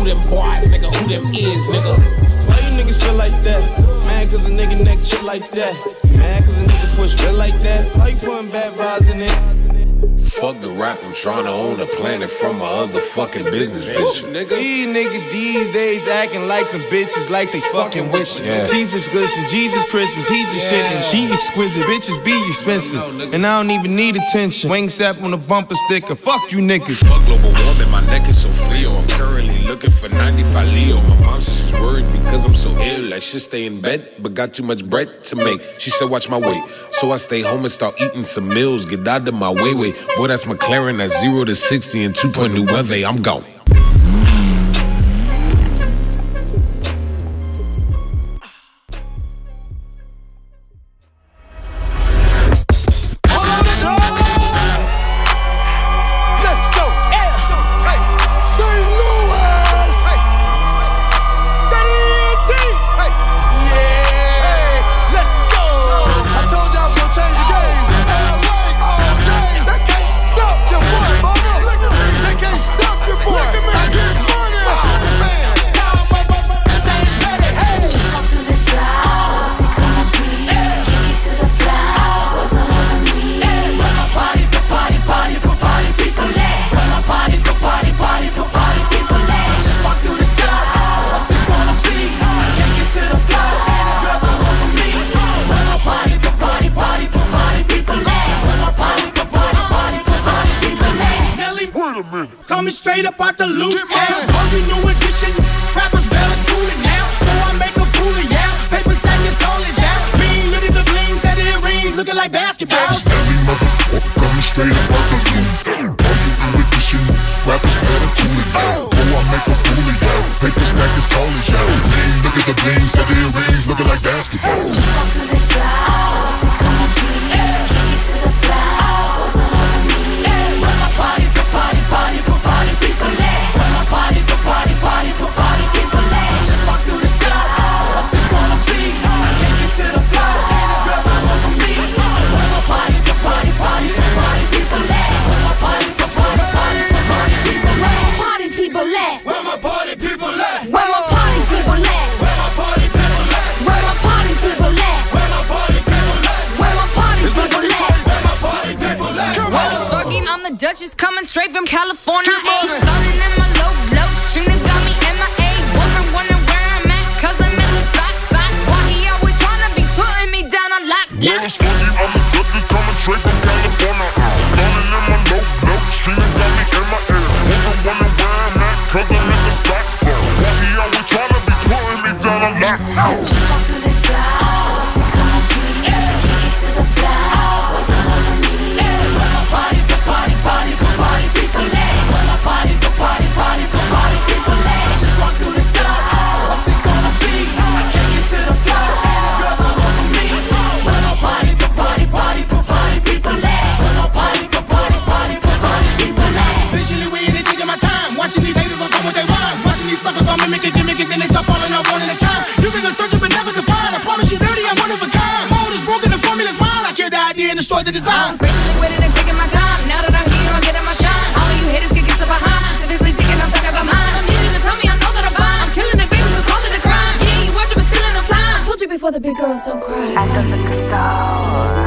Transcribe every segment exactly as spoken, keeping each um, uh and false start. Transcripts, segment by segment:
them boys, nigga? Who them is, nigga? Why you niggas feel like that? Mad cause a nigga neck shit like that. Mad cause a nigga push real like that. Why you putting bad vibes in it? Fuck the rap, I'm trying to own the planet from my other fucking business vision. These niggas these days acting like some bitches like they fucking with you. Yeah. Teeth is glisten, Jesus Christmas, he just yeah. shit and she exquisite. Bitches be expensive, and I don't even need attention. Wing sap on the bumper sticker, fuck you niggas. Fuck global warming, my neck is so frio. I'm currently looking for ninety-five Leo. My mom says she's worried because I'm so ill. Like she stay in bed, but got too much bread to make. She said watch my weight, so I stay home and start eating some meals. Get out of my way, way. Boy, that's McLaren at zero to sixty and two point nine. I'm gone. Coming straight up out the loop town. Every new edition, rappers better cool it now. So I make a fool of y'all. Paper stack as tall as y'all. Mean, look at the bling, set it rings, looking like basketball. Every motherfucker coming straight up out the loop town. Every new edition, rappers better cool it now. So I make a fool of y'all. Paper stack as tall as y'all. Mean, look at the bling, set it rings, looking like basketball. Up to the clouds, we come and be. Kick it to the flowers, all over me. When my party, the party, party, party people let. When my party, the party, party, party people let. Just walk through the door, what's it gonna be? Can't get to the floor, girls all over me. When my party, the party, party, party people let. When my party, the party, party, party people let. Party people let. Where my party people at? Where my party people let. Where my party people at? Where my party people let. Where my party people at? Where my party people let. Where my party people at? Rose Fergie, I'm the Duchess, coming straight from California. Stunning in my low, low, Trina got me M I A. Woman wondering where I'm at, cause I'm in the spot, spot. Why he always tryna be putting me down on lockdown? Rose Fergie, I'm the Duchess, coming straight from California. Stunning in my low, low, Trina got me M I A. Woman wondering where I'm at, cause I'm in the spot, spot. Why he always tryna be putting me down on lockdown? Up to the clouds, we come and be. Kick it to the flowers, all over me. When my party, the party, party, party people let. When my party, the party, party, party people let. Just walk through the door, what's it gonna be? Can't get to the floor, girls all over me. When my party, the party, party, party people let. When my party, the party, party, party people let. Visually waiting, taking my time. Watching these haters on come with their rhymes. Watching these suckers on mimic it, gimmick it, then they start falling out one at a time. You can go search but never can find. I promise you dirty, I'm one of a kind. Mold is broken, the formula's mine. I killed the idea and destroyed the design. I'm spacing with it and taking my time. Now that I'm here, I'm getting my shine. All of you haters can get so behind. Specifically speaking, I'm talking about mine. Don't need you to tell me, I know that I'm fine. I'm killing it, baby, so call it a crime. Yeah, you watching, but still ain't no time. I told you before, the big girls don't cry. At the liquor store,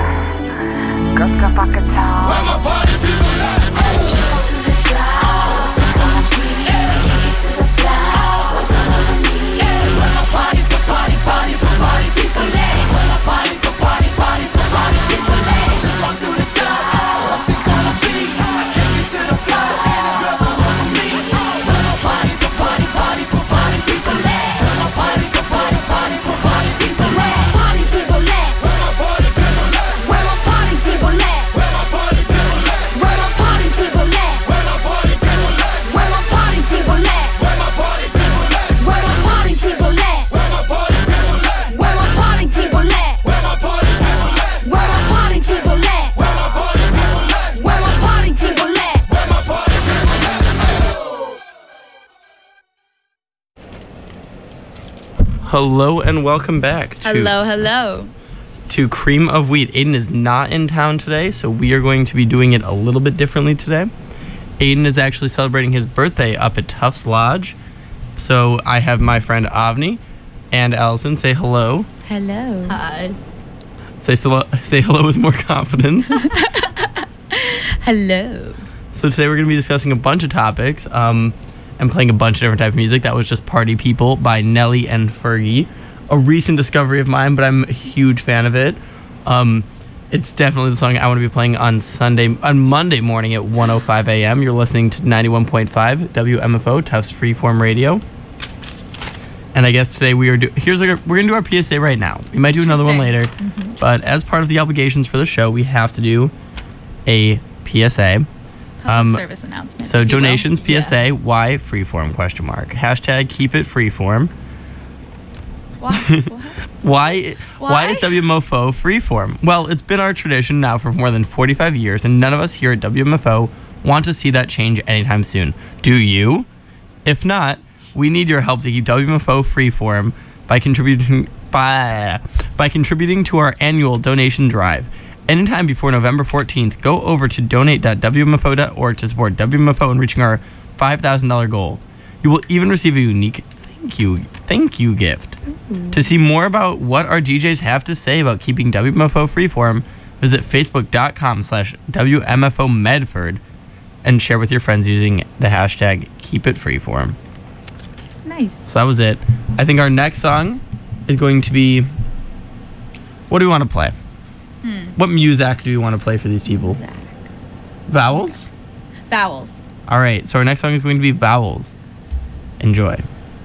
girls got vodka town. Where my party people at? Up to the clouds, we come and be. Kick it to the flowers, all over me. Where my party, the party, party, party people at? Where my party, the party, party, party people at? Just walk through the door, what's it gonna be? Can't get to the floor, girls all over me. When my party, the party, party, party people let. When my party, the party, party, party people let. Party people let. Where my party people at? Where my party people let. Where my party people at? Where my party people let. Where my party people at? Where my party people let. Where my party people at? Where my party people let. Where my party people at? Where my party people let. Where my party people at? Where my party people let. Where my party people at? Where my party people let. Where my party people at? Hello and welcome back to, Hello, hello. to Cream of Wheat. Aiden is not in town today, so we are going to be doing it a little bit differently today. Aiden is actually celebrating his birthday up at Tufts Lodge, So I have my friend Avni and Allison. Say hello. Hello. Hi. Say hello, say hello with more confidence. Hello. So today we're going to be discussing a bunch of topics um, and playing a bunch of different types of music. That was just Party People by Nelly and Fergie. A recent discovery of mine, but I'm a huge fan of it. Um, it's definitely the song I want to be playing on Sunday, on Monday morning at one oh five a.m. You're listening to ninety-one point five W M F O, Tufts Freeform Radio. And I guess today we are do- here's like a, we're gonna do our P S A right now. We might do another one later, mm-hmm. but as part of the obligations for the show, we have to do a P S A. Public um, service announcement. So donations, will. P S A, yeah. why Freeform? Question mark. Hashtag keep it Freeform. Why? why? Why is W M F O Freeform? Well, it's been our tradition now for more than forty-five years, and none of us here at W M F O want to see that change anytime soon. Do you? If not, we need your help to keep W M F O Freeform by contributing by by contributing to our annual donation drive. Anytime before November fourteenth, go over to donate dot W M F O dot org to support W M F O in reaching our five thousand dollars goal. You will even receive a unique thank you thank you gift. Mm-hmm. To see more about what our D Js have to say about keeping W M F O Freeform, visit facebook dot com slash W M F O Medford and share with your friends using the hashtag keep it freeform. Nice. So that was it. I think our next song is going to be, what do we want to play? Hmm. What music do we want to play for these people? Music. Vowels? Vowels. All right, so our next song is going to be Vowels. Enjoy.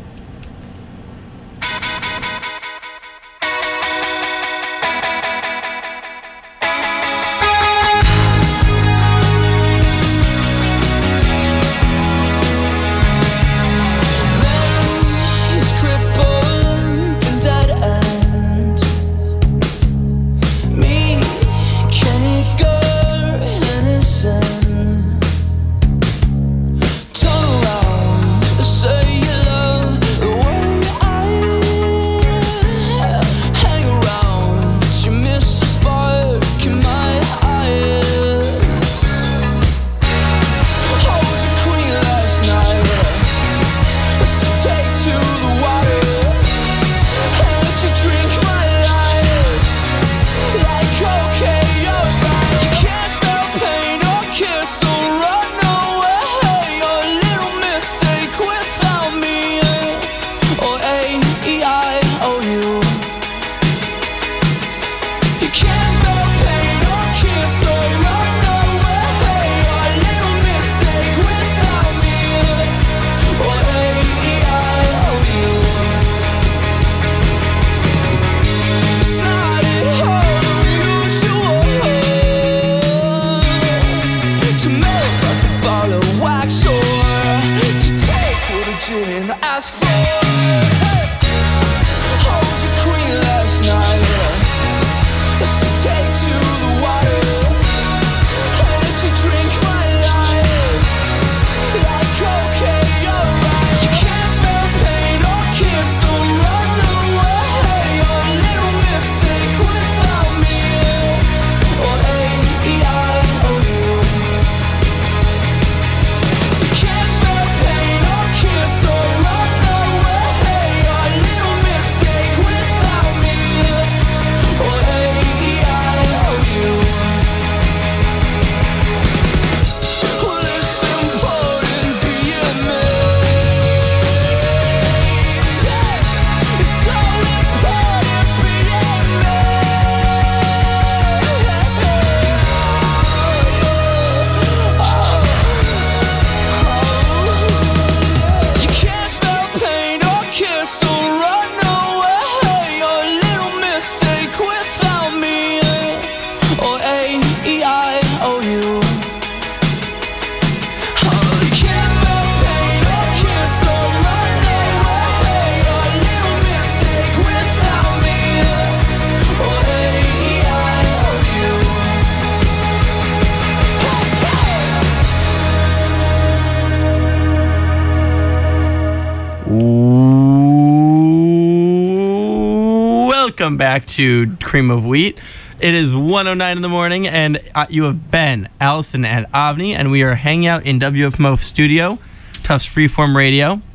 Welcome back to Cream of Wheat. It is one oh nine in the morning, and uh, you have Ben, Allison, and Avni, and we are hanging out in W F M O studio, Tufts Freeform Radio.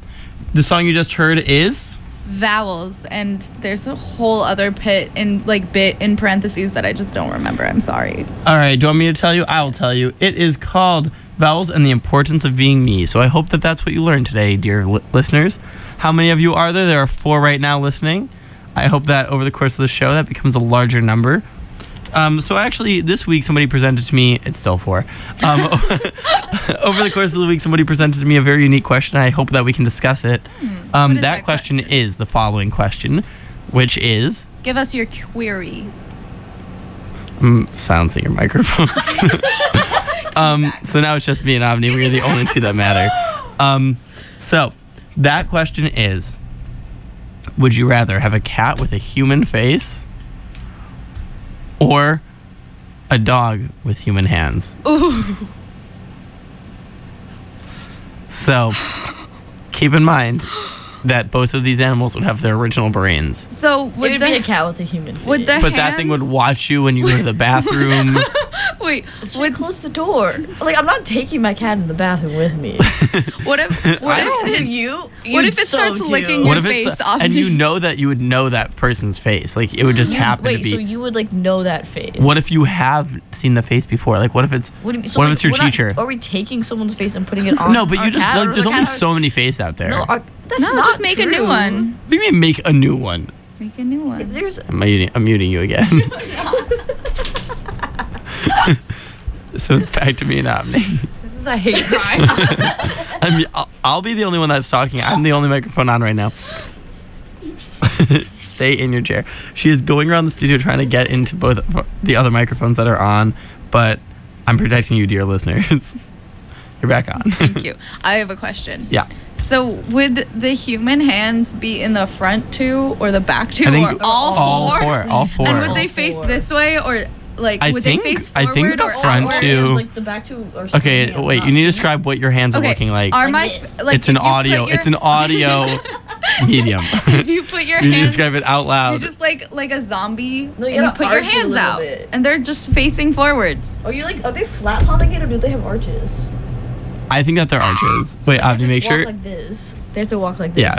The song you just heard is? Vowels, and there's a whole other pit in like bit in parentheses that I just don't remember. I'm sorry. All right, do you want me to tell you? I will tell you. It is called Vowels and the Importance of Being Me. So I hope that that's what you learned today, dear li- listeners. How many of you are there? There are four right now listening. I hope that over the course of the show that becomes a larger number. Um, so actually, this week somebody presented to me. It's still four. Um, over the course of the week, somebody presented to me a very unique question. I hope that we can discuss it. Hmm. Um, What is that, that question, question? is the following question, which is. Give us your query. I'm silencing your microphone. um, so now it's just me and Omni. We're the only two that matter. Um, so that question is: would you rather have a cat with a human face? Or a dog with human hands. Ooh. So, keep in mind that both of these animals would have their original brains. So It would would the be a cat with a human face. would the But that thing would hands- watch you when you go to the bathroom. wait? So would close the door. Like I'm not taking my cat in the bathroom with me. What if what I if Do it, you? what You'd if it so starts do. licking What your if it's face a- off? and me? you know that you would know that person's face? Like it would just You- happen Wait, to be. so you would like know that face? What if you have seen the face before? Like what if it's What, do you mean? So, what like, if it's your we're not- teacher? Are we taking someone's face and putting it on? No, but our you just cat, like, or there's the only cat- so many faces out there. No, our, that's no, not just make a new true. one. What do you mean make a new one? Make a new one. There's I'm muting, I'm muting you again. So it's back to me and Omni. This is a hate crime. I mean, I'll, I'll be the only one that's talking. I'm the only microphone on right now. Stay in your chair. She is going around the studio trying to get into both of the other microphones that are on, but I'm protecting you, dear listeners. You're back on. Thank you. I have a question. Yeah. So would the human hands be in the front two or the back two I think or all, all four? four. All four. And would they All face four. this way or like I would think- they face I forward think the or front outward? two- Like the back two are Okay, standing wait. up, You need to not- describe what your hands are Okay. looking like. Are Like my this. like it's an if you put audio. your- It's an audio medium. If you put your You need to hands, describe it out you're loud. just like like a zombie, No, you and you gotta put your arch it a hands little out, bit. and they're just facing forwards. Are you like? Are they flat palming it or do they have arches? I think that they're arches. Wait, They I have to have make walk sure. Like this. They have to walk like this. Yeah.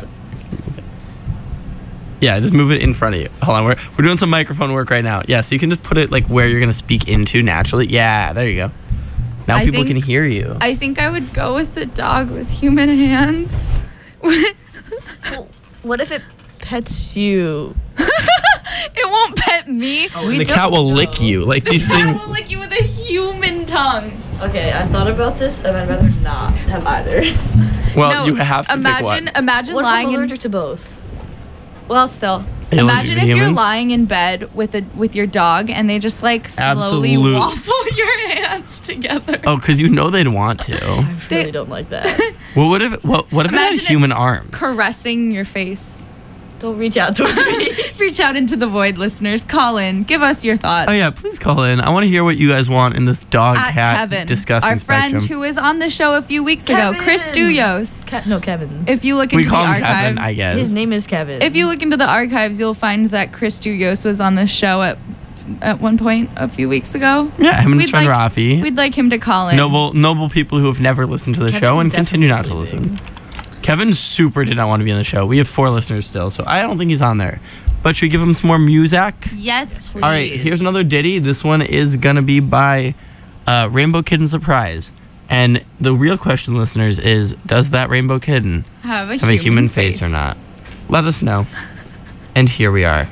Yeah, just move it in front of you. Hold on, we're we're doing some microphone work right now. Yeah, so you can just put it like where you're gonna speak into naturally. Yeah, there you go. Now I people think- can hear you. I think I would go with the dog with human hands. Well, what if it pets you? It won't pet me. We the don't cat will know. lick you. Like these I things. will lick you with a human tongue. Okay, I thought about this and I'd rather not have either. Well, No, you have to imagine, pick one. Imagine What if I'm lying in. allergic to both? Well, still. Are you allergic Imagine to if you're humans? lying in bed with a with your dog and they just like slowly Absolute. waffle your hands together. Oh, because you know they'd want to. I They- really don't like that. Well, what if what what if it Imagine had human it's arms? Caressing your face. Don't reach out towards me. Reach out into the void, listeners. Call in. Give us your thoughts. Oh yeah, please call in. I want to hear what you guys want in this dog At cat Kevin, discussing our friend spectrum. who was on the show a few weeks ago, Chris Kevin! Duyos. Ke- no, Kevin. If you look we into call the him archives, Kevin, I guess. His name is Kevin. if you look into the archives, you'll find that Chris Duyos was on the show at at one point a few weeks ago. Yeah, him and his We'd friend like- Rafi. We'd like him to call in. Noble, noble people who have never listened to the Kevin's show and continue not to definitely listen. Kevin super did not want to be on the show. We have four listeners still, so I don't think he's on there. But should we give him some more music? Yes, please. All right, here's another ditty. This one is gonna be by uh, Rainbow Kitten Surprise. And the real question, listeners, is does that Rainbow Kitten have a, have human, a human face or not? Let us know. And here we are.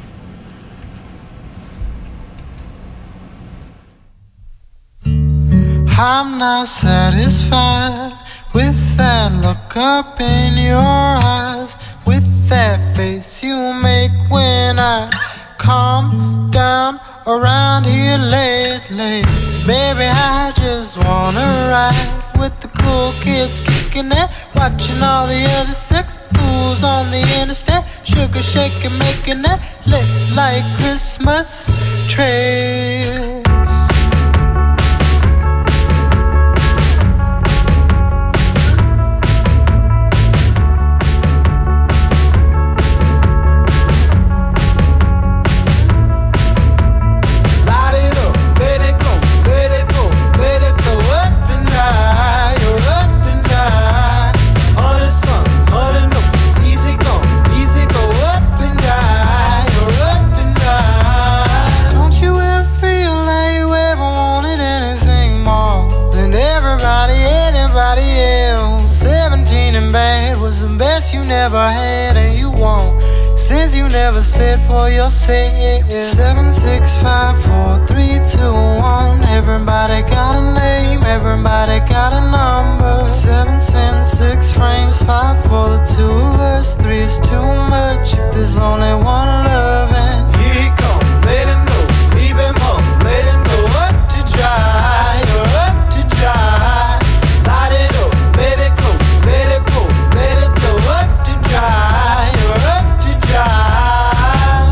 I'm not satisfied with that look up in your eyes, with that face you make when I calm down around here lately. Baby, I just wanna ride with the cool kids kicking it, watching all the other sex fools on the interstate, sugar shaking, making it lit like Christmas trees. Hundred was the best you never had, and you won't. Since you never said for yourself. Seven, six, five, four, three, two, one. Everybody got a name, everybody got a number. Seven, ten, six frames, five for the two of us. Three is too much if there's only one love. And here he come, let him know, leave him up, let him go up to dry, or up to dry. Light it up, let it go, let it go, let it go up to dry, or up to dry.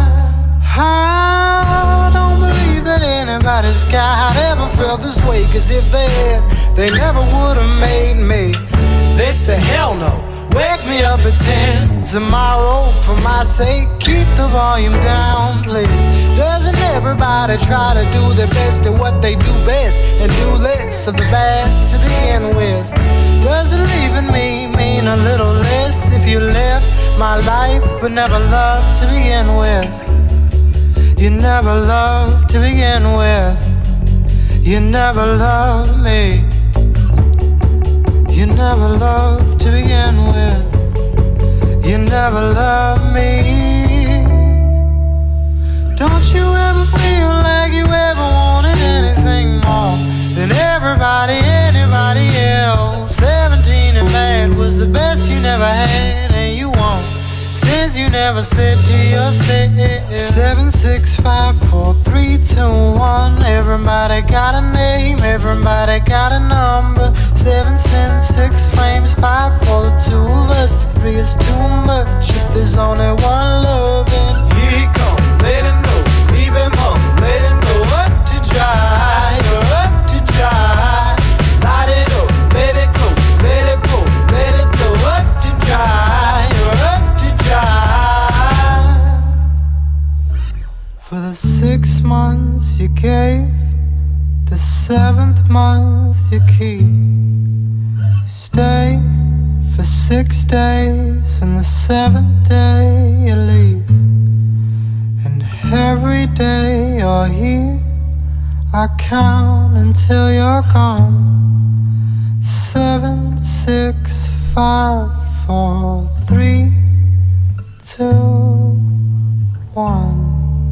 I don't believe that anybody's got ever felt this way, cause if they had, they never would have made me. They say hell no, wake me up at ten tomorrow for my sake. Keep the volume down, please. Doesn't everybody try to do their best at what they do best, and do less of the bad to begin with? Doesn't leaving me mean a little less if you left my life but never loved to begin with? You never loved to begin with. You never loved me. You never loved to begin with. You never loved me. Don't you ever feel like you ever wanted anything more than everybody, anybody else? Seventeen and bad was the best you never had, and you won't. Since you never said to yourself. Seven, six, five, four, three, two, one. Everybody got a name, everybody got a number. Seven, ten, six frames, five for the two of us. Three is too much if there's only one love. And here he come, let him know, leave him up, let him go up to dry, or up to dry. Light it up, let it go, let it go, let it go up to dry, or up to dry. For the six months you gave, the seventh month you keep. Stay for six days, and the seventh day you leave. And every day you're here, I count until you're gone. Seven, six, five, four, three, two, one.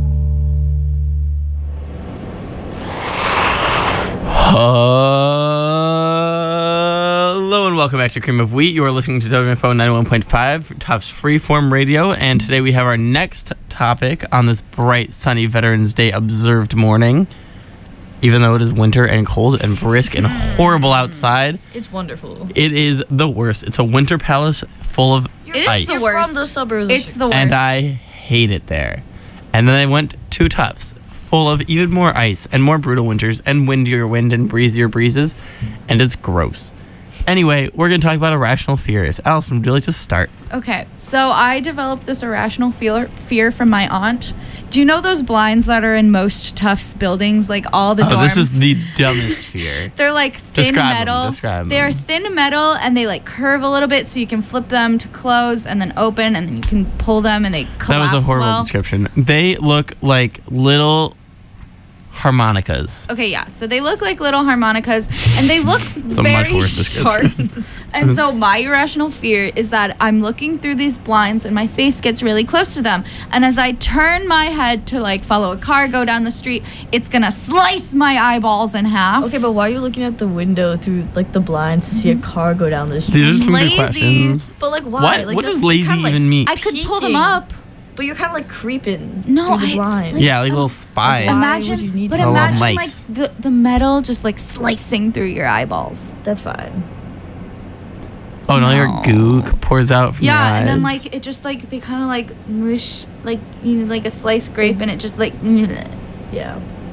Hello and welcome back to Cream of Wheat. You are listening to W M F O ninety-one point five, Tufts Freeform Radio, and today we have our next topic on this bright, sunny Veterans Day observed morning. Even though it is winter and cold and brisk and horrible outside, It's wonderful. it is the worst. It's a winter palace full of It is ice. the worst. From the suburbs. It's the worst. And I hate it there. And then I went to Tufts, full of even more ice and more brutal winters and windier wind and breezier breezes, and it's gross. Anyway, we're going to talk about irrational fears. Allison, would you like to start? Okay, so I developed this irrational fear, fear from my aunt. Do you know those blinds that are in most Tufts buildings, like all the Oh, dorms? this is the dumbest fear. They're like thin Describe 'em, metal. describe They're 'em. thin metal and they like curve a little bit, so you can flip them to close and then open, and then you can pull them and they That collapse was a horrible well. description. They look like little harmonicas. Okay, yeah. So they look like little harmonicas, and they look It's a much very worse sharp. description. And so my irrational fear is that I'm looking through these blinds, and my face gets really close to them. And as I turn my head to like follow a car go down the street, it's gonna slice my eyeballs in half. Okay, but why are you looking at the window through like the blinds to see a car go down the street? These are some Lazy. good questions. But like why? What? Like, What that's does lazy kinda, like, even mean? I could pull them peeking. up. But you're kind of like creeping No, through the I- blinds. Yeah, like little spies. Why Imagine, would you need but to? Oh, imagine like mice. the, the metal just like slicing through your eyeballs. That's fine. Oh, and all your No. goo pours out from your Yeah, eyes. and then like it just like they kind of like mush, like you know, like a sliced grape, and it just like. Yeah.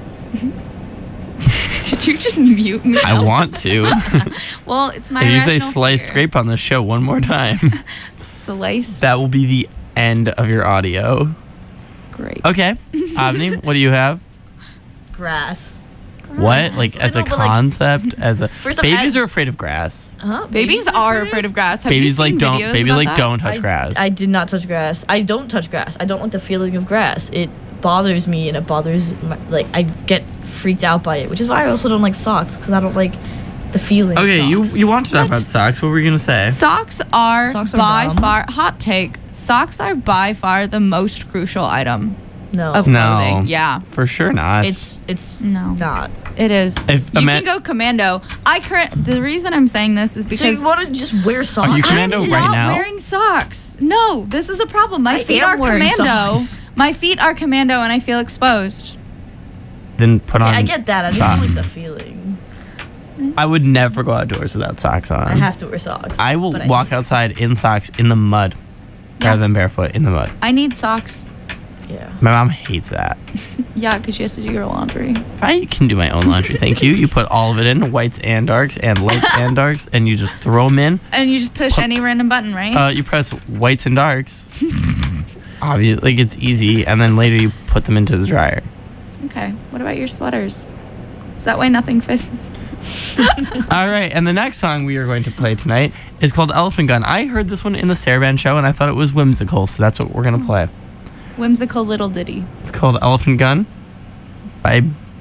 Did you just mute me? I want to. Well, it's my. If you say irrational sliced fear. grape on the show one more time, Sliced that will be the end of your audio. grape. Okay. Avni, what do you have? Grass. What? Like as I a know, but, like, concept? As a First off, babies as- are afraid of grass. Huh? Babies are afraid of grass. Have babies you seen like don't videos babies about like that? don't touch I, grass. I did not touch grass. I don't touch grass. I don't like the feeling of grass. It bothers me, and it bothers my, like I get freaked out by it, which is why I also don't like socks, because I don't like the feeling. Okay, of you socks. you want to talk What? about socks. What were you going to say? Socks are, Socks are by dumb. far, hot take, socks are by far the most crucial item No. of No. clothing. Yeah. For sure not. It's it's No. not. It is. If a you man- can go commando. I current. The reason I'm saying this is So because you want to just wear socks? Are you commando I'm right not now? wearing socks. No, this is a problem. My I feet am are wearing commando. socks. My feet are commando, and I feel exposed. Then put on Yeah, I get that. I just socks. don't like the feeling. I would never go outdoors without socks on. I have to wear socks. I will but I walk outside in socks in the mud rather Yeah. than barefoot in the mud. I need socks. Yeah. My mom hates that. Yeah, because she has to do your laundry. I can do my own laundry, thank you. You put all of it in, whites and darks, and lights and darks, and you just throw them in. And you just push any random button, right? Uh, you press whites and darks. Obviously, like it's easy, and then later you put them into the dryer. Okay. What about your sweaters? So that way nothing fits. All right, and the next song we are going to play tonight is called Elephant Gun. I heard this one in the Saraband show, and I thought it was whimsical, so that's what we're going to play. Whimsical little ditty. It's called Elephant Gun by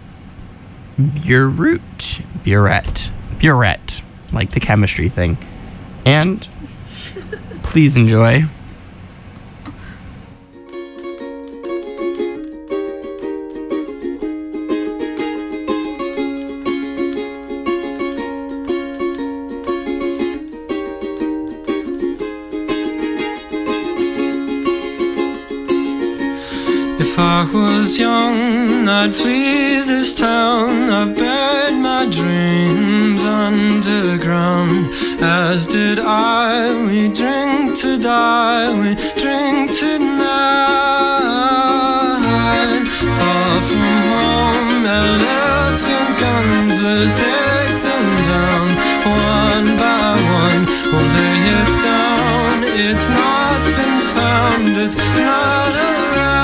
Burette. Burette. Burette. Like the chemistry thing. And please enjoy. If I was young, I'd flee this town. I've buried my dreams underground. As did I, we drink to die, we drink tonight. Far from home, elephant guns, let's take them down. One by one, we'll lay it down. It's not been found, it's not around.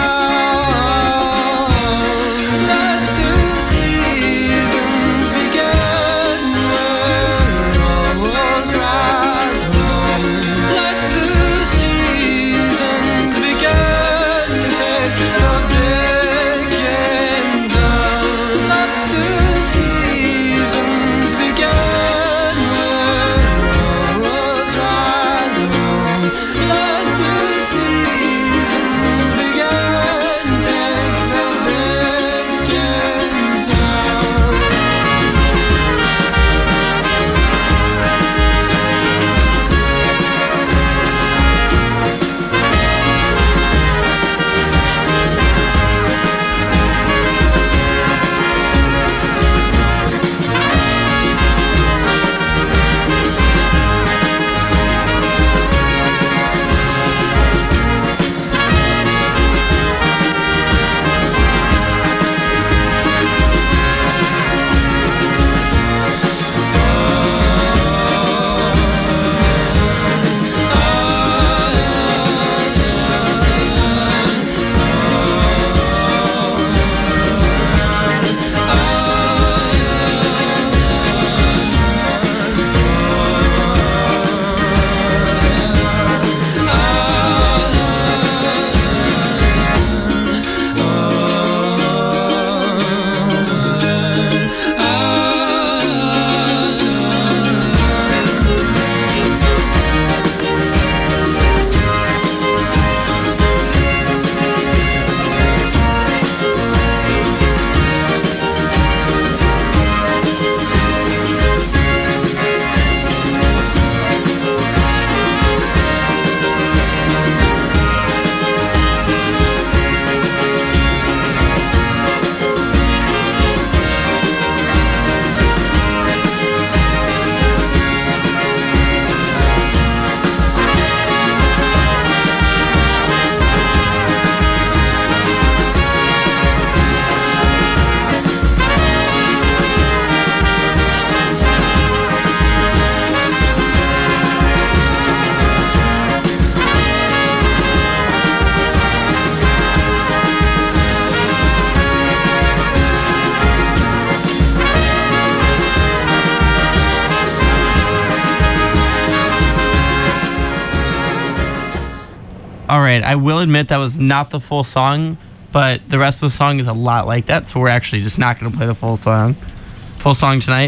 All right, I will admit that was not the full song, but the rest of the song is a lot like that, so we're actually just not going to play the full song, full song tonight.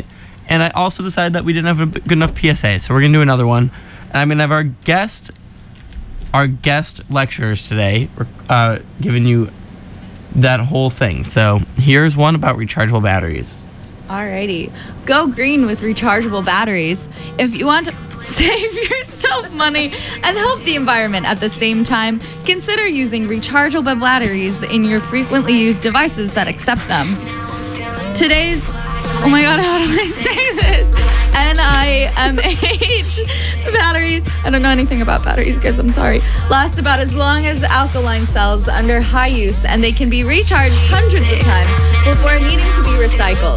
And I also decided that we didn't have a good enough P S A, so we're gonna do another one. And I'm gonna have our guest, our guest lecturers today, uh, giving you that whole thing. So here's one about rechargeable batteries. Alrighty. Go green with rechargeable batteries. If you want to save yourself money and help the environment at the same time, consider using rechargeable batteries in your frequently used devices that accept them. Today's, oh my god, how do I say this? N I M H batteries, I don't know anything about batteries, guys, I'm sorry, last about as long as alkaline cells under high use, and they can be recharged hundreds of times before needing to be recycled.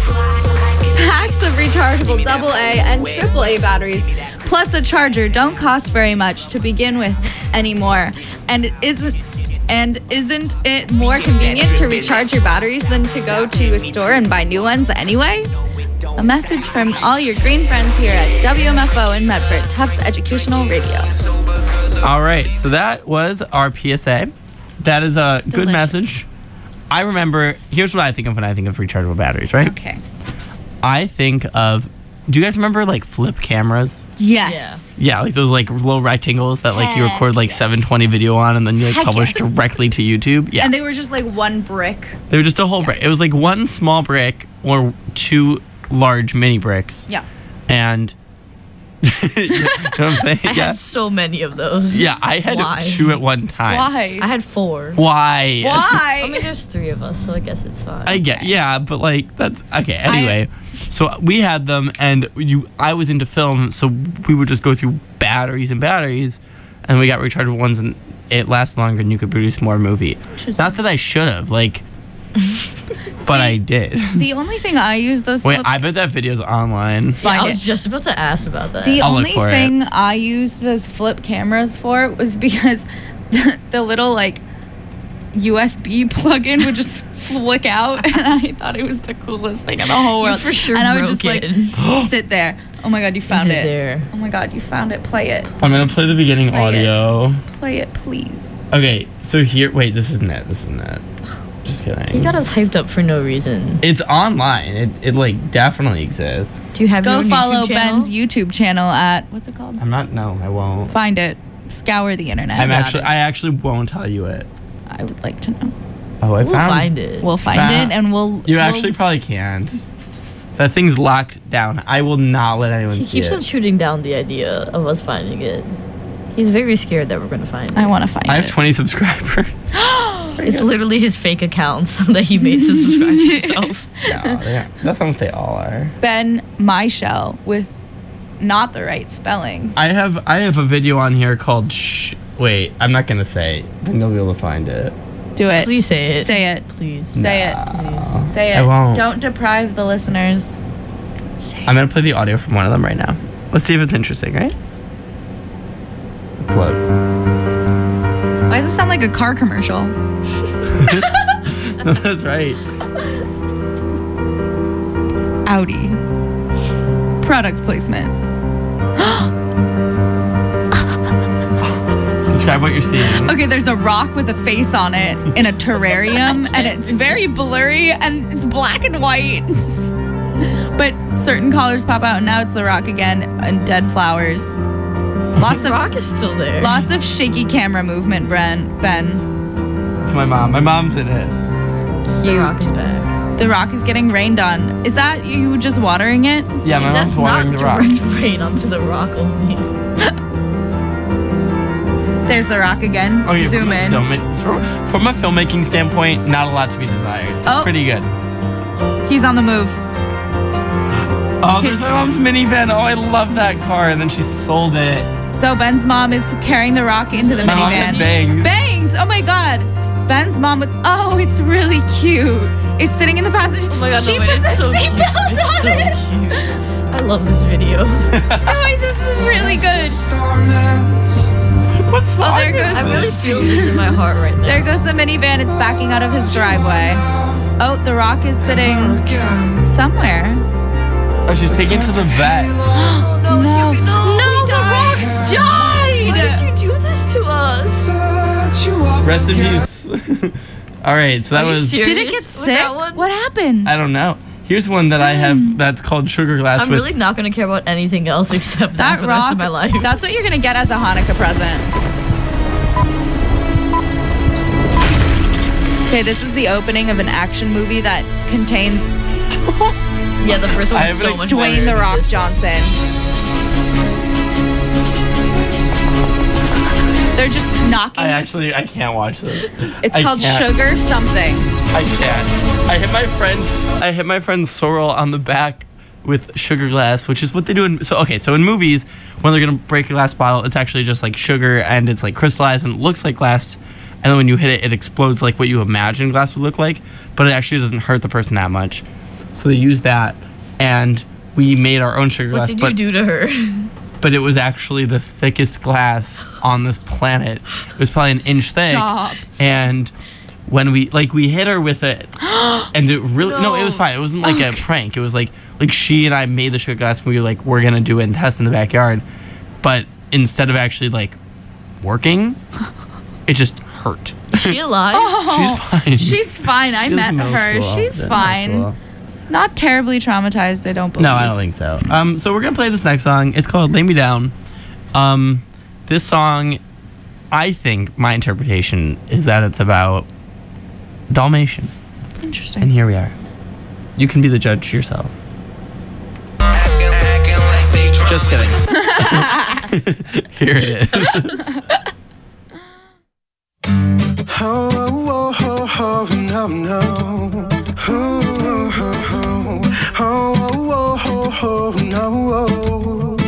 Packs of rechargeable double A and triple A batteries plus a charger don't cost very much to begin with anymore, and it isn't and isn't it more convenient to recharge your batteries than to go to a store and buy new ones anyway? A message from all your green friends here at W M F O in Medford, Tufts Educational Radio. All right, so that was our P S A. That is a Delicious. good message. I remember, here's what I think of when I think of rechargeable batteries, right? Okay. I think of, do you guys remember like flip cameras? Yes. Yeah, like those like little rectangles that like you Heck record like seven twenty video on and then you like Heck publish yes. directly to YouTube. Yeah. And they were just like one brick. They were just a whole brick. It was like one small brick or two large mini bricks. Yeah. And you know what I'm saying? I yeah. had so many of those. Yeah, I had Why? two at one time. Why? I had four. Why? Why? I mean, there's three of us, so I guess it's fine. I get, yeah, but like that's okay. Anyway, so we had them, and you, I was into film, so we would just go through batteries and batteries, and we got rechargeable ones, and it lasts longer, and you could produce more movie. Not that I should have, like, but I did. The only thing I use those Wait, flip- I bet that video's online. Yeah, Find I it. was just about to ask about that. The I'll look only for it. thing I used those flip cameras for was because the, the little like U S B plug-in would just flick out, and I thought it was the coolest thing in the whole You world. for sure and I would broke just like it. sit there. Oh my god, you found Is it it. there? Oh my god, you found it. Play it. I'm gonna play the beginning Play it. audio. Play it, please. Okay, so here, wait, this isn't it. This isn't it. Just kidding. He got us hyped up for no reason. It's online. It, it like definitely exists. Do you have Go your own follow YouTube channel? Ben's YouTube channel at what's it called? I'm not. No, I won't. Find it. Scour the internet. I'm actually. I actually won't tell you it. I would like to know. Oh, I We'll found. find it. We'll find Found- it, and we'll. You we'll- actually probably can't. That thing's locked down. I will not let anyone He see keeps it. on shooting down the idea of us finding it. He's very scared that we're gonna find it. I want to find I it. have twenty subscribers. It's literally his fake accounts that he made to subscribe to himself. No, they- that's how much they all are. Ben Myshell with not the right spellings. I have. I have a video on here called. Sh- Wait, I'm not gonna say. Then you'll be able to find it. Do it. Please say it. Say it. Please. Say Nah. it. Please. Say it. I won't. Don't deprive the listeners. I'm gonna play the audio from one of them right now. Let's see if it's interesting, right? Let's load. Why does it sound like a car commercial? That's right. Audi. Product placement. Describe what you're seeing. Okay, there's a rock with a face on it in a terrarium, and it's very blurry, and it's black and white. But certain colors pop out, and now it's the rock again, and dead flowers. Lots The of rock is still there. lots of shaky camera movement, Bren. Ben. It's my mom. My mom's in it. The Cute. rock is back. The rock is getting rained on. Is that you just watering it? Yeah, my That's mom's watering not the rock. direct rain onto the rock only. There's the rock again. Oh, yeah, Zoom from a in. filmma- from, from a filmmaking standpoint, not a lot to be desired. It's Oh. pretty good. He's on the move. Oh, there's my mom's minivan. Oh, I love that car. And then she sold it. So Ben's mom is carrying the rock into the My mom minivan. is bangs. Bangs! Oh my god. Ben's mom with oh, it's really cute. It's sitting in the passenger. Oh my god, she no, wait, puts it's a so cute. seatbelt It's on so it. cute. I love this video. No, wait, this is really good. What song Oh, there is goes I really feel this in my heart right now. There goes the minivan. It's backing out of his driveway. Oh, the rock is sitting somewhere. Oh, she's taken to the vet. Oh, no, No. Huey, no, No, he the died. rock died! Why did you do this to us? Rest in peace. All right, so that Are you was. serious Did it get with sick? that one? What happened? I don't know. Here's one that I have that's called Sugar Glass. I'm with, really not going to care about anything else except that, That for the rest rock, of my life. that's what you're gonna get as a Hanukkah present. Okay, this is the opening of an action movie that contains Yeah, the first one I was have so an much Dwayne better The than Rock this one. Johnson. They're just knocking. I actually I can't watch this. It's I called can't. Sugar something. I can't. I hit my friend. I hit my friend Sorrel on the back with sugar glass, which is what they do in. So okay, so in movies, when they're gonna break a glass bottle, it's actually just like sugar and it's like crystallized and it looks like glass. And then when you hit it, it explodes like what you imagine glass would look like, but it actually doesn't hurt the person that much. So they use that, and we made our own sugar What glass. did but, you do to her? But it was actually the thickest glass on this planet. It was probably an inch thick. Stop. And when we like we hit her with it, and it really no. no, it was fine. It wasn't like okay. a prank. It was like like she and I made the sugar glass. And we were like we're gonna do it and test in the backyard, but instead of actually like working, it just hurt. Is she alive? Oh, She's fine. She's fine. I She was met in middle her. school. She's Yeah, middle fine. school. Not terribly traumatized, I don't believe. No, I don't think so. Um, so we're gonna play this next song. It's called "Lay Me Down." Um, this song, I think my interpretation is that it's about Dalmatian. Interesting. And here we are. You can be the judge yourself. Just kidding. Here it is. Oh, oh, oh, oh, no, no. Oh, oh, oh, oh, oh, oh, no.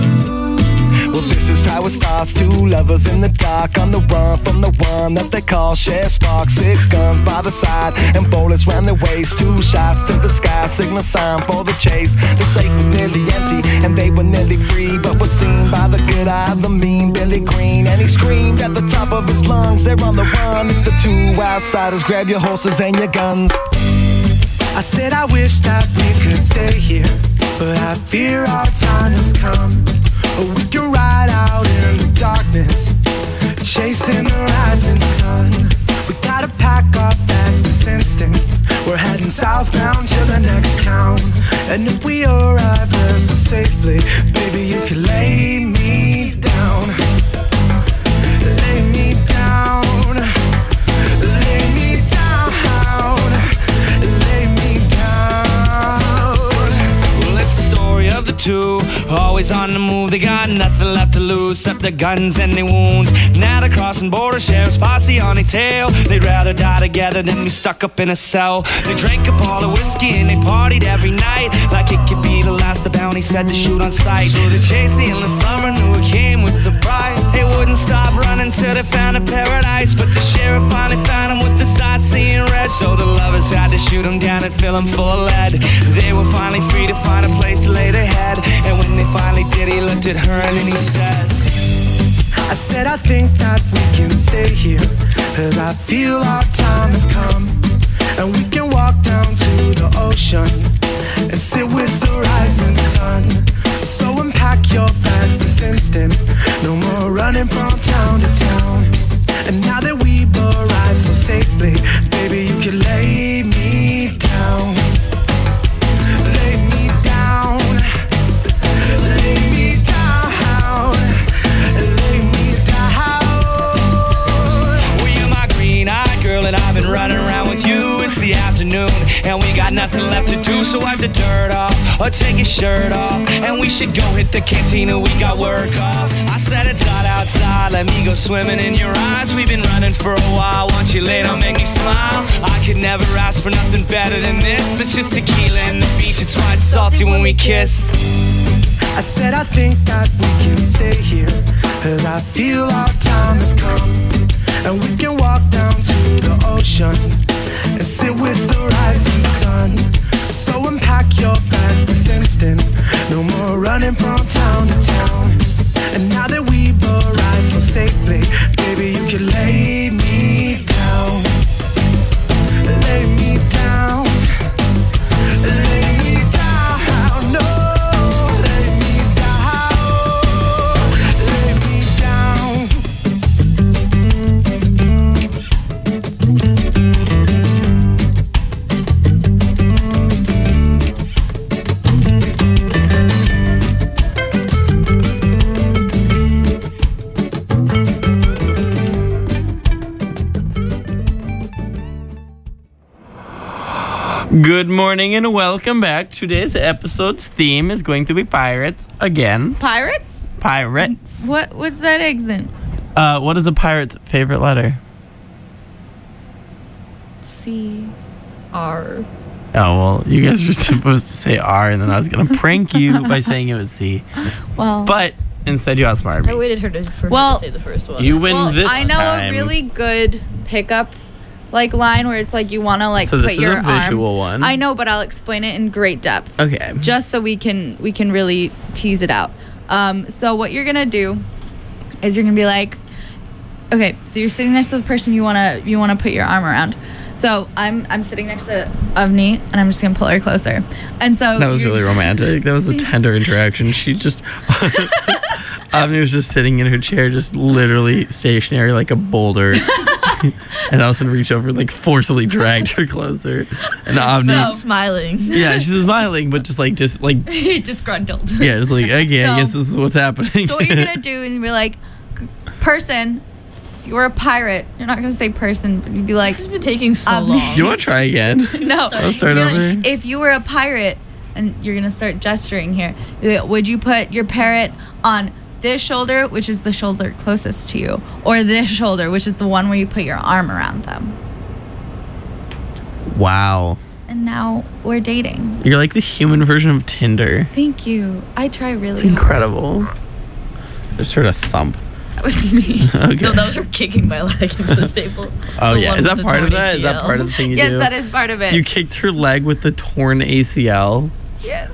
Well, this is how it starts. Two lovers in the dark on the run from the one that they call Share Spark. Six guns by the side and bullets round their waist. Two shots to the sky, signal sign for the chase. The safe was nearly empty and they were nearly free, but was seen by the good eye of the mean Billy Green. And he screamed at the top of his lungs, they're on the run. It's the two outsiders, grab your horses and your guns. I said I wish that we could stay here, but I fear our time has come. We can ride out in the darkness, chasing the rising sun. We gotta pack our bags this instant. We're heading southbound to the next town. And if we arrive there so safely, baby, you can lay me down. Lay me down. Lay me down. Lay me down. Well, it's the story of the two, always on the move. They got nothing left to lose except their guns and their wounds. Now they're crossing border, sheriff's posse on their tail. They'd rather die together than be stuck up in a cell. They drank up all the whiskey and they partied every night, like it could be the last. The bounty said to shoot on sight. So they chased the endless summer, knew it came with the bride. They wouldn't stop running till they found a paradise, but the sheriff finally found them with the sight seeing red. So the lovers had to shoot them down and fill them full of lead. They were finally free to find a place to lay their head. And when they finally did, he looked at her and then he said, I said I think that we can stay here, cause I feel our time has come. And we can walk down to the ocean and sit with the rising sun. So unpack your bags this instant, no more running from town to town. And now that we've arrived so safely, baby, you can lay me down. Lay me down. Lay me down. Lay me down. well, you're my green-eyed girl and I've been running around with you. It's the afternoon and we got nothing left to do, so wipe the dirt off or take your shirt off, and we should go hit the cantina, we got work off. I said it's hot outside, let me go swimming in your eyes. We've been running for a while, once you lay down, make me smile. I could never ask for nothing better than this. It's just tequila and the beach, it's white salty when we kiss. I said I think that we can stay here, cause I feel our time has come. And we can walk down to the ocean and sit with the rising sun. So unpack your bags this instant, no more running from town to town. And now that we've arrived so safely, baby, you can lay me down. Lay me down. Lay me down. No. Lay me down. Lay me down. Good morning and welcome back. Today's episode's theme is going to be pirates again. Pirates? Pirates. What? What's that accent? Uh, what is a pirate's favorite letter? C. R. Oh, well, you guys were supposed to say R, and then I was going to prank you by saying it was C. Well. But instead you outsmarted me. I waited her to, for Well, her to say the first one. You win well, this I know time. a really good pickup like line where it's like you want to like So put this is your a visual arm. one. I know, but I'll explain it in great depth. Okay. Just so we can we can really tease it out. Um, so what you're gonna do is you're gonna be like, okay, so you're sitting next to the person you wanna you wanna put your arm around. So I'm I'm sitting next to Avni and I'm just gonna pull her closer. And so That was you're- really romantic. That was a tender interaction. She just... Avni was just sitting in her chair, just literally stationary like a boulder. And Allison reached over and like forcibly dragged her closer. And Avni... So, smiling. Yeah, she's smiling, but just like, just like... disgruntled. Yeah, just like, okay, So- I guess this is what's happening. So what you're gonna do is be like, person, if you were a pirate, you're not gonna say person, but you'd be like, This has been taking so um, long. You want to try again? no. I'll start You're like, over. if you were a pirate, and you're gonna start gesturing here, you're like, would you put your parrot on this shoulder, which is the shoulder closest to you, or this shoulder, which is the one where you put your arm around them? Wow. And now we're dating. You're like the human version of Tinder. Thank you. I try really It's hard. incredible. Just sort of thump. That was me. Okay. No, that was her kicking my leg into the table. Oh, The yeah. one Is with that the part of torn that? Is that A C L. part of the thing you Yes, do? that is part of it. You kicked her leg with the torn A C L. Yes.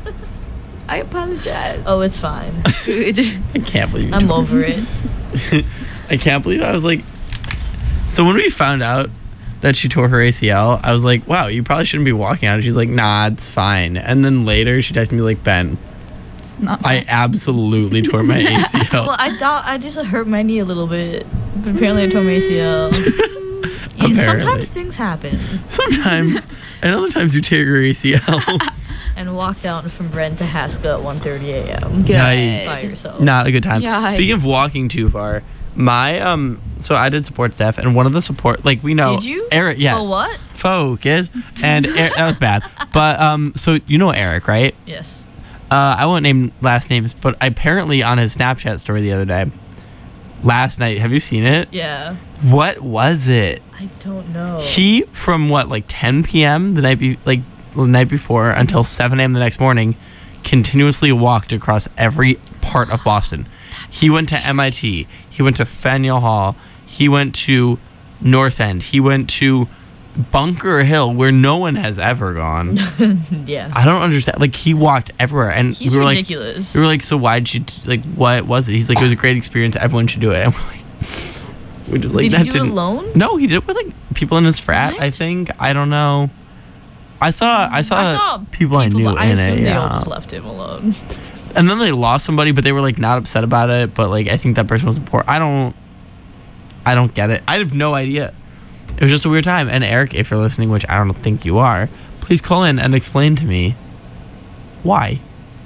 I apologize. Oh, it's fine. Good. I can't believe you I'm tore- over it. I can't believe I was like... So when we found out that she tore her A C L, I was like, wow, you probably shouldn't be walking out. She's like, nah, it's fine. And then later she texted me like, Ben, It's not I absolutely tore my A C L. Well, I thought I just hurt my knee a little bit, but apparently I tore my A C L. You- Apparently. sometimes things happen. Sometimes. And other times you tear your A C L. And walked out from Brent to Haskell at one thirty a.m. Yikes. by yourself. Not a good time. Yikes. Speaking of walking too far, my um so I did support staff, and one of the support, like, we know Did you? Eric, yes. Oh, what? Focus. And Eric, that was bad. But um so you know Eric, right? Yes. Uh I won't name last names, but apparently on his Snapchat story the other day, last night, have you seen it? Yeah. What was it? I don't know. He, from what, like ten p.m. the night be like the night before until seven a.m. the next morning, continuously walked across every part of Boston. He went to M I T. He went to Faneuil Hall. He went to North End. He went to Bunker Hill, where no one has ever gone. Yeah. I don't understand. Like, he walked everywhere, and He's we were ridiculous. like, we were like, so why'd you t- like? What was it? He's like, it was a great experience. Everyone should do it. And we're like, we just like Did that he do it didn't- alone? No, he did it with like people in his frat. I think. I don't know. I saw. I saw. I saw people, I knew but I in assume it. they all Yeah. just left him alone. And then they lost somebody, but they were like not upset about it. But like, I think that person was important. I don't. I don't get it. I have no idea. It was just a weird time. And Eric, if you're listening, which I don't think you are, please call in and explain to me why.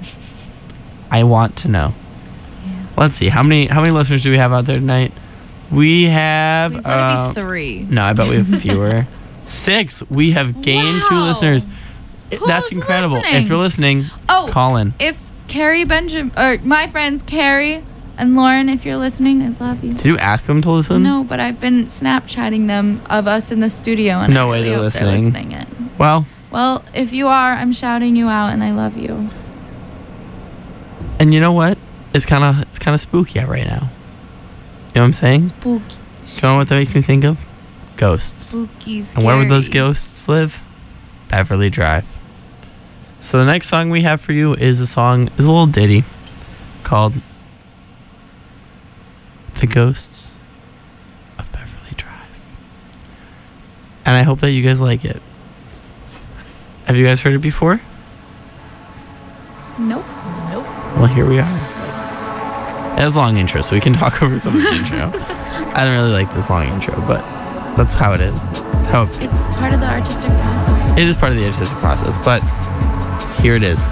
I want to know. Yeah. Let's see. How many how many listeners do we have out there tonight? We have Please let it uh, be three. No, I bet we have fewer. Six. We have gained two Wow. listeners. It- That's Who's incredible. listening? If you're listening, Oh, call in. If Carrie Benjamin, or my friends Carrie and Lauren, if you're listening, I love you. Did you ask them to listen? No, but I've been Snapchatting them of us in the studio, and No I way really they're hope listening. they're listening in. Well, Well, if you are, I'm shouting you out, and I love you. and you know what? It's kind of it's kind of spooky out right now. You know what I'm saying? Spooky, Do you know what that makes me think of? Ghosts. spooky, scary. And where would those ghosts live? Beverly Drive. So the next song we have for you is a song, is a little ditty called The Ghosts of Beverly Drive. And I hope that you guys like it. Have you guys heard it before? Nope. Nope. Well, here we are. It has a long intro, so we can talk over some of the intro. I don't really like this long intro, but that's how it is. How It's part of the artistic process. it is part of the artistic process, but here it is.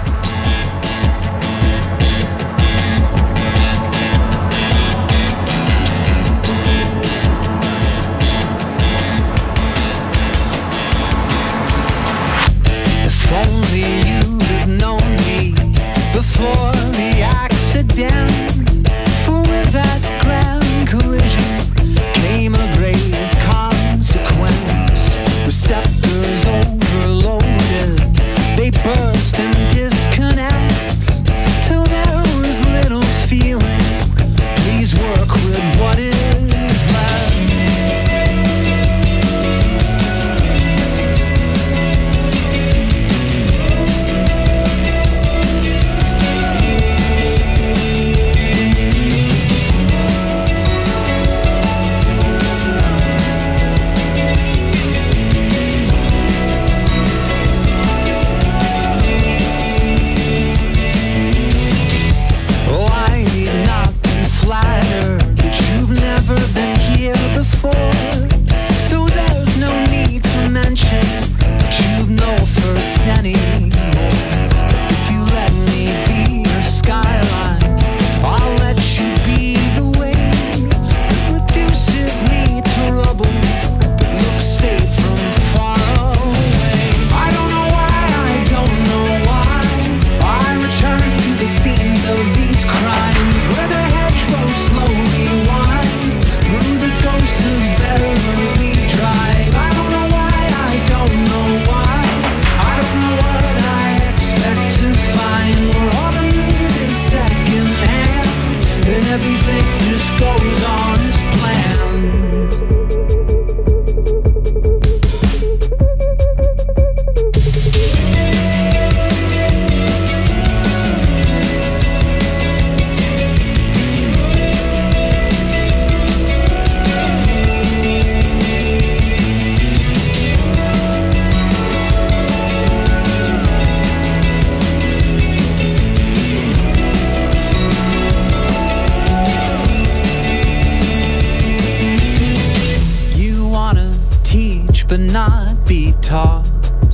be taught.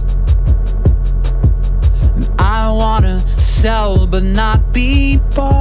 And I wanna sell but not be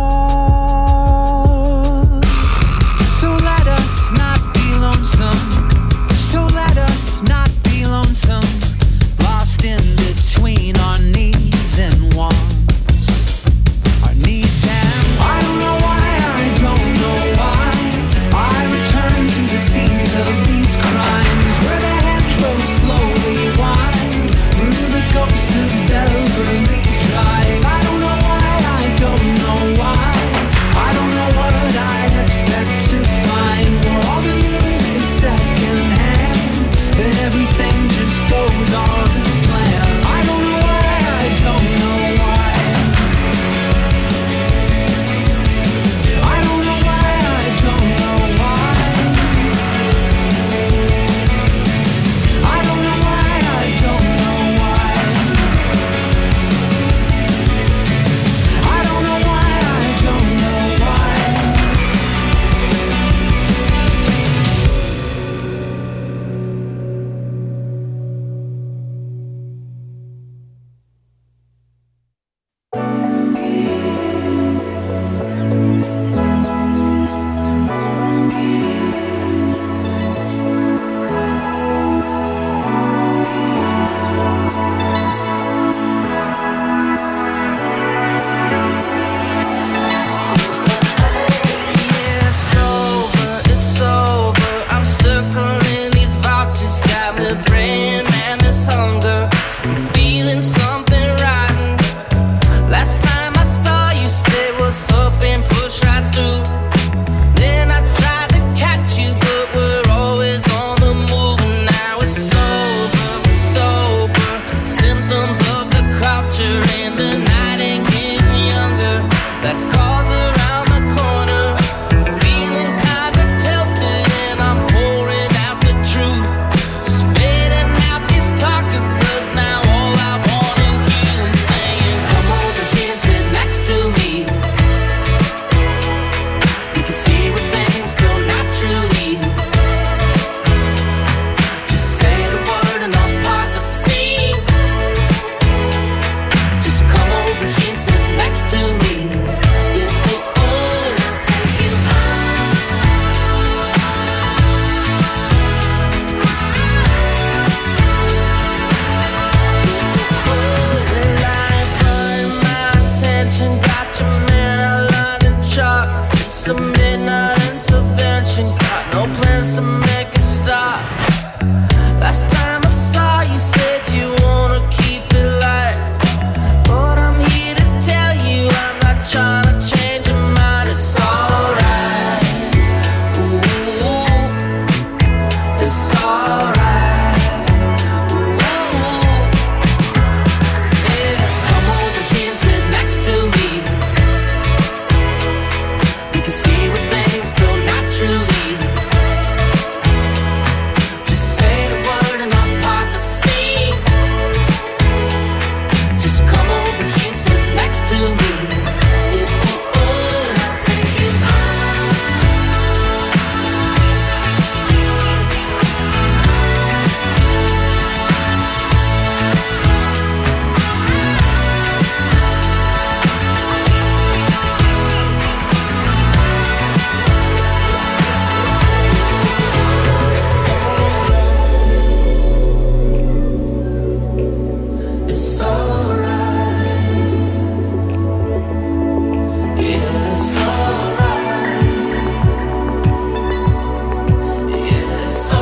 bought. So let us not be lonesome. So let us not be lonesome. Lost in between our needs and wants. Our needs and I don't know why, I don't know why I return to the scenes of these crimes, where the hedgerows slowly wind through the ghosts of Beverly Drive. I don't know why, I don't know why. I don't know what I expect to find, where all the news is secondhand and everything just goes on as planned. I don't know why, I don't know why. I don't know why, I don't know why. I don't know why, I don't know why. I don't know why, I don't know why. It's over, it's over. I'm circling these vouchers, got me praying, man, this hunger. I'm feeling something rotten. Last time I saw you, say what's up and push right through. Then I tried to catch you, but we're always on the move. And now it's over, it's over. Symptoms of the culture, and the night ain't getting younger. That's cause around the corner. Feeling kinda tilted, and I'm pouring out the truth. Just fading out these talkers, cause now all I want is you. And saying, come over here, sit next to me. We can see where things go naturally. Just say the word and I'll part the sea. Just come over here and sit next to me. Yeah, oh, oh, I'll take you attention, got your man outlined in chalk. It's a midnight intervention, got no plans to make it stop. Last time I saw you, said you wanna keep it light, but I'm here to tell you I'm not trying to change your mind. It's alright, ooh, it's alright, ooh. Yeah, come over here and sit next to me. We can see where things go naturally. Just say the word and I'll part the sea. Just come over here and sit next to me. Ooh, ooh, ooh, I'll take you It's alright. Yeah, it's alright. Yeah, it's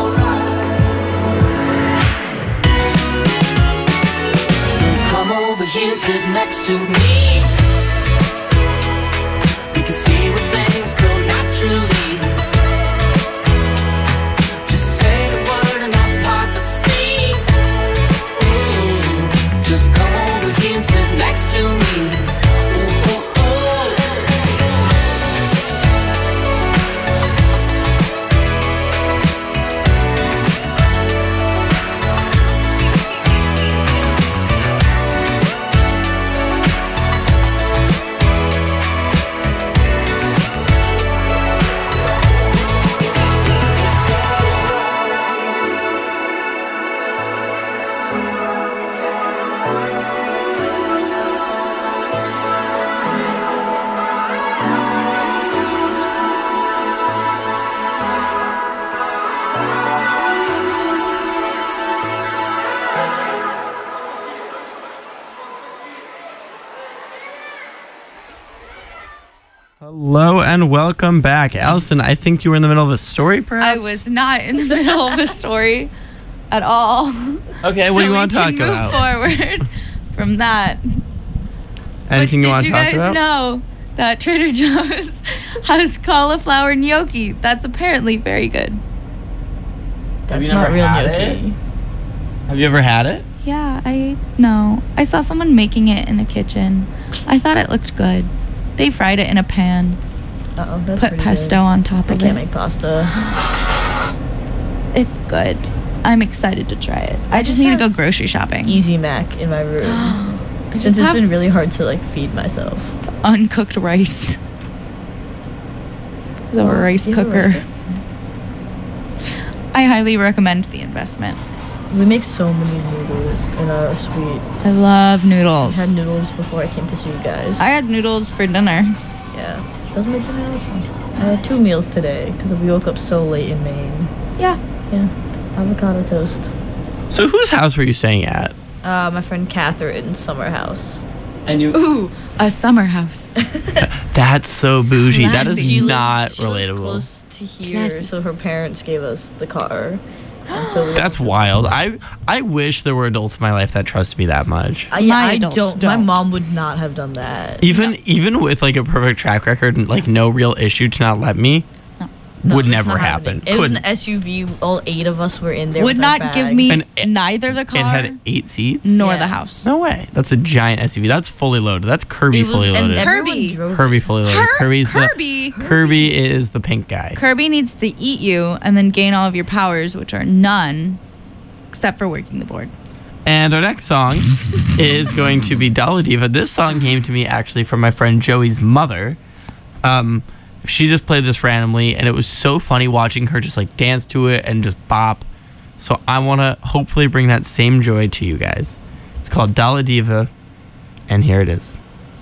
alright. So come over here and sit next to me. We can see where things go naturally. Just say the word and I'll part the sea. Mm, Just come over here and sit next to me. Ooh, ooh, ooh. And welcome back. Allison, I think you were in the middle of a story, perhaps? I was not in the middle of a story at all. Okay, what so do you want to we talk can about? move forward from that. Anything but you want did to you talk guys about? know that Trader Joe's has cauliflower gnocchi? That's apparently very good. That's you not never real had gnocchi. it? Have you ever had it? Yeah, I no. I saw someone making it in a kitchen. I thought it looked good. They fried it in a pan. Uh-oh, that's Put pretty pesto good. on top I of can't it. make pasta. It's good. I'm excited to try it. I, I just just need to have go grocery shopping. Easy Mac in my room. I Since just it's have been really hard to like feed myself. uncooked rice. Because I'm a rice You have a cooker. rice I highly recommend the investment. We make so many noodles in our suite. I love noodles. I had noodles before I came to see you guys. I had noodles for dinner. Yeah. That's my dinner also. I had two meals today because we woke up so late in Maine. Yeah. Yeah. Avocado toast. So whose house were you staying at? Uh, my friend Catherine's summer house. And you Ooh, a summer house. That's so bougie. That is Classy. She not lives, she lives relatable. close to here, Classy. so her parents gave us the car. And so we That's wild. I I wish there were adults in my life that trusted me that much. I, yeah, My I adults don't, My don't. mom would not have done that. Even even with like a perfect track record and like no real issue to not let me, No, would it's never not happen. happening. It was an Couldn't. S U V. All eight of us were in there. Would with our not give bags. me And it- neither the car It had eight seats. nor Yeah. the house. No way. That's a giant S U V. That's fully loaded. That's Kirby It was- fully and loaded. everyone Herbie. drove Kirby it. fully loaded. Her- Kirby's Kirby. the Kirby is the pink guy. Kirby needs to eat you and then gain all of your powers, which are none, except for working the board. And our next song is going to be Dollar Diva. This song came to me actually from my friend Joey's mother. Um, she just played this randomly, and it was so funny watching her just like dance to it and just bop. So I want to hopefully bring that same joy to you guys. It's called Dollar Diva, and here it is.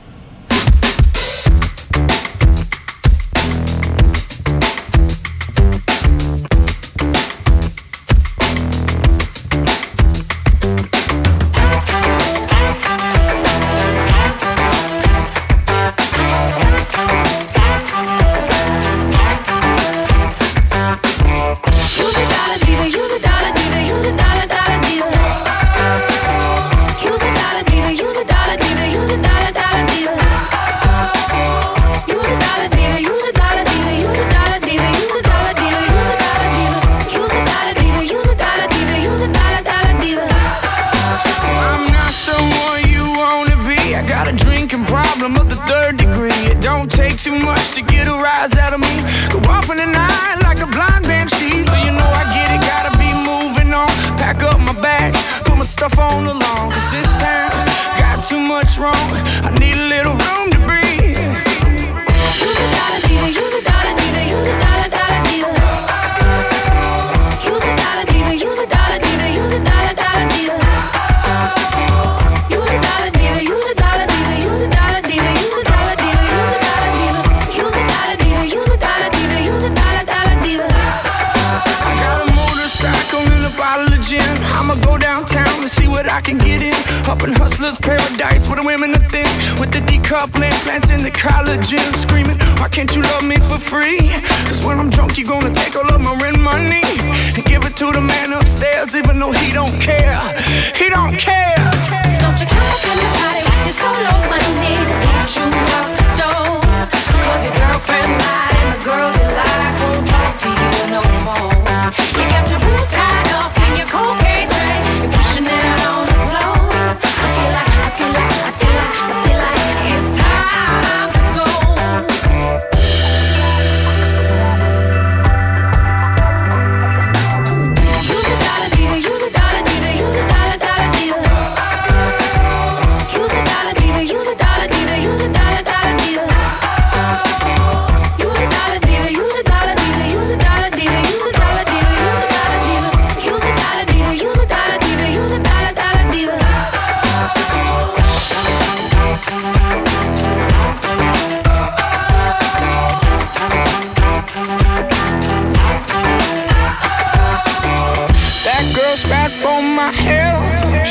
Use a dollar diva, use a dollar diva, use a dollar dollar diva. Use a dollar diva, use a dollar diva, use a dollar dollar diva. Use a dollar diva, use a dollar diva, use a dollar diva, use a dollar diva, use a dollar diva. Use a dollar diva, use a dollar diva, use a dollar dollar diva. I'm not someone you wanna be. I got a drinking problem of the third degree. It don't take too much to get a rise out of me. Go off in the night like a blind banshee. But you know I get it, gotta be moving on. Pack up my bags, put my stuff on the lawn. Cause this time, got too much wrong. I need a little room to breathe. Use a dollar diva, use a dollar diva, use a dollar dollar diva. Use a dollar diva, use a dollar diva, use a dollar dollar diva. Use a dollar diva, use a dollar diva, use a dollar diva, use a dollar diva, use a dollar diva. Use a dollar diva, use a dollar diva, use a dollar dollar diva. I got a motorcycle and a bottle of gin. I'ma go downtown and see what I can get in. Up in Hustler's Paradise where the women are thin. With the decoupling plants in the collagen. Screaming, why can't you love me for free? Cause when I'm drunk you gonna take all of my rent money and give it to the man upstairs even though he don't care. He don't care. Don't you come up in the party like you're solo money. Won't you out the door? Cause your girlfriend lied and the girls you like won't talk to you no more. You got your boobs tied up and your cocaine train. You're pushing it out on the floor. I feel like, I feel like, I feel like, I feel like it's time to go. Use a dollar diva, use a dollar diva, use a dollar dollar diva. Use a dollar diva, use a dollar diva, use a dollar dollar diva. Use a dollar diva, use a dollar diva, use a dollar diva, use a dollar diva, use a dollar diva. Use a dollar diva, use a dollar diva, use a dollar dollar diva. That girl's bad for my health.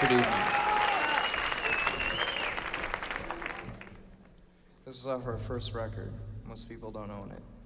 Good evening. This is off our first record. Most people don't own it.